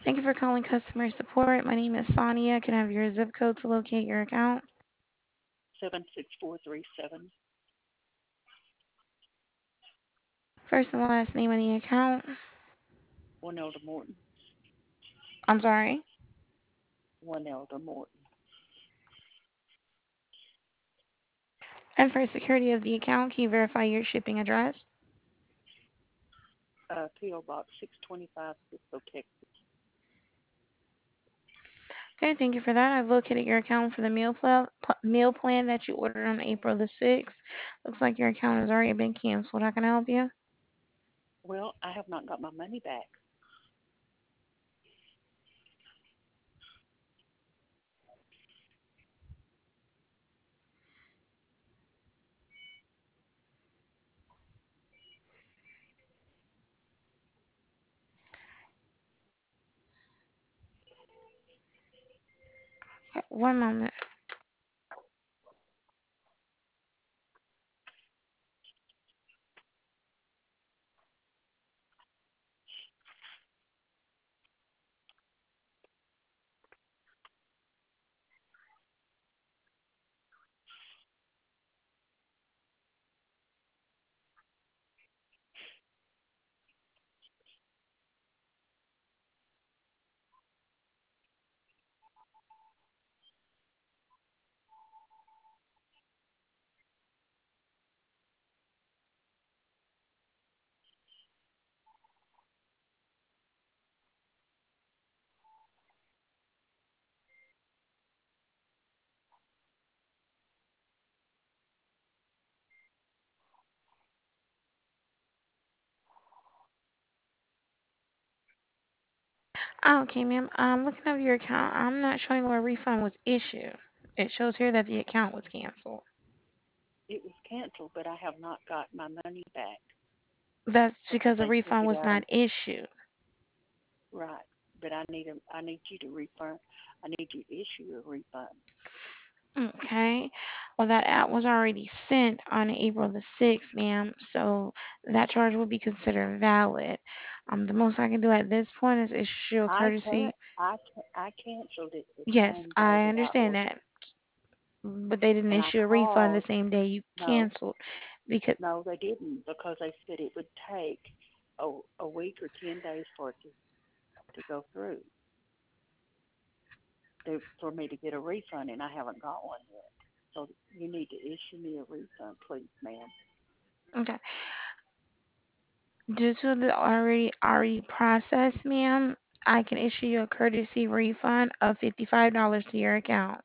Thank you for calling customer support. My name is Sonia. Can I have your zip code to locate your account? 76437. First and last name on the account. One Elder Morton. I'm sorry. One Elder Morton. And for security of the account, can you verify your shipping address? P.O. Box 625, Cisco, Texas. Okay, thank you for that. I've located your account for the meal plan that you ordered on April the 6th. Looks like your account has already been canceled. How can I help you? Well, I have not got my money back. Okay, one moment. Okay, ma'am. Looking over your account, I'm not showing where a refund was issued. It shows here that the account was canceled. It was canceled, but I have not got my money back That's because because a they took refund it was out of not issued. right. But I need you to refund. I need you to issue a refund. Okay. Well, that app was already sent on April the 6th, ma'am. So that charge will be considered valid. The most I can do at this point is issue a courtesy. I canceled it the Yes, same day I that I understand ordered, that, but they didn't and I issue a refund the called. same day you No, canceled because no, they didn't because they said it would take a week or 10 days for it to go through for me to get a refund, and I haven't got one yet. So you need to issue me a refund, please, ma'am. okay, due to the already processed, ma'am, I can issue you a courtesy refund of $55 to your account.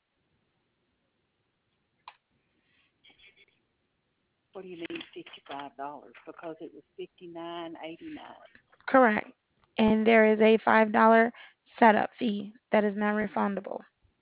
What do you mean $55? Because it was 59.89. Correct. And there is a $5 setup fee that is not refundable.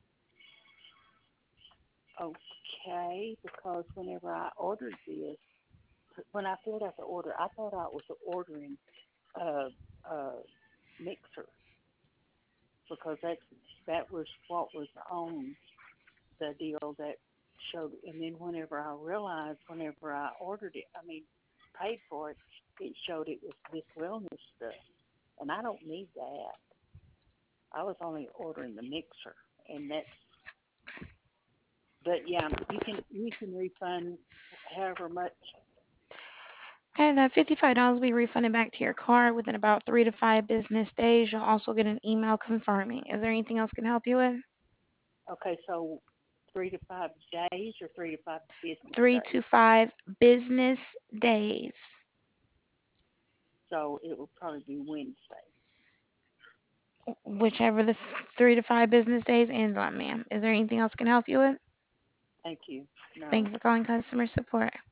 Okay, because whenever I ordered this, when I filled out the order, I thought I was ordering a, a mixer because that was what was on the deal that showed. And then whenever I realized, whenever I ordered it, I mean, paid for it, it showed it was this wellness stuff, and I don't need that. I was only ordering the mixer, and that's. But yeah, you can refund however much. Okay, that $55 will be refunded back to your card within about 3 to 5 business days. You'll also get an email confirming. Is there anything else I can help you with? Okay, so 3 to 5 days or 3 to 5 business Three days. to five business days. So it will probably be Wednesday. Whichever the 3 to 5 business days ends on, ma'am. Is there anything else I can help you with? Thank you. Thank No. you for calling customer support.